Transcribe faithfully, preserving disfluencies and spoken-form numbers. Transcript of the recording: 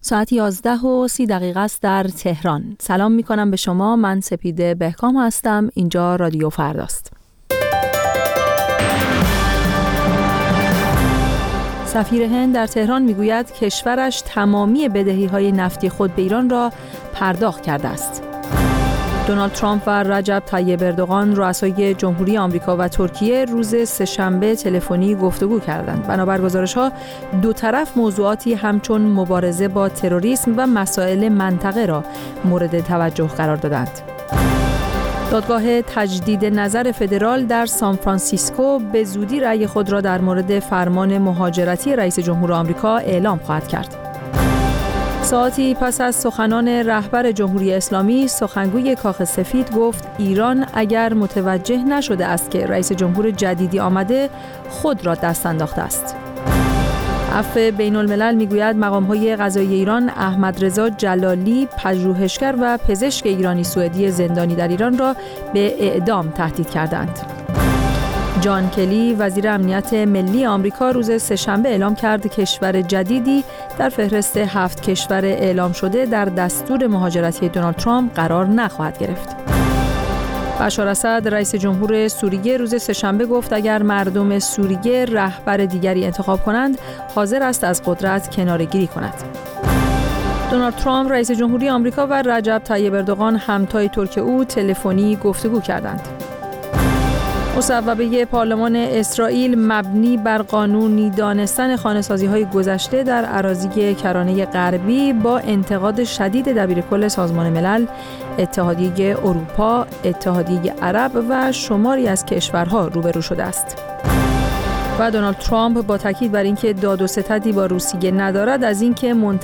ساعت یازده و سی دقیقه است در تهران. سلام می کنم به شما. من سپیده بهکام هستم. اینجا رادیو فرداست. سفیر هند در تهران میگوید کشورش تمامی بدهی‌های نفتی خود به ایران را پرداخت کرده است. دونالد ترامپ و رجب طیب اردوغان رؤسای جمهوری آمریکا و ترکیه روز سه‌شنبه تلفنی گفتگو کردند. بنابر گزارش‌ها دو طرف موضوعاتی همچون مبارزه با تروریسم و مسائل منطقه را مورد توجه قرار دادند. دادگاه تجدید نظر فدرال در سان فرانسیسکو به زودی رأی خود را در مورد فرمان مهاجرتی رئیس جمهور آمریکا اعلام خواهد کرد. ساعتی پس از سخنان رهبر جمهوری اسلامی، سخنگوی کاخ سفید گفت ایران اگر متوجه نشده است که رئیس جمهور جدیدی آمده، خود را دست انداخته است. عفو بین الملل میگوید مقام‌های قضایی ایران احمد رضا جلالی، پژوهشگر و پزشک ایرانی سوئدی زندانی در ایران را به اعدام تهدید کردند. جان کلی وزیر امنیت ملی آمریکا روز سه‌شنبه اعلام کرد کشور جدیدی در فهرست هفت کشور اعلام شده در دستور مهاجرتی دونالد ترامپ قرار نخواهد گرفت. بشار اسد رئیس جمهور سوریه روز سه‌شنبه گفت اگر مردم سوریه رهبر دیگری انتخاب کنند، حاضر است از قدرت کناره‌گیری کند. دونالد ترامپ رئیس جمهوری آمریکا و رجب طیب اردوغان همتای ترک او تلفنی گفتگو کردند. مصوبه پارلمان اسرائیل مبنی بر قانونی دانستن خانه‌سازی‌های گذشته در اراضی کرانه غربی با انتقاد شدید دبیرکل سازمان ملل، اتحادیه اروپا، اتحادیه عرب و شماری از کشورها روبرو شده است. و دونالد ترامپ با تاکید بر اینکه داد و ستدی با روسیه ندارد، از اینکه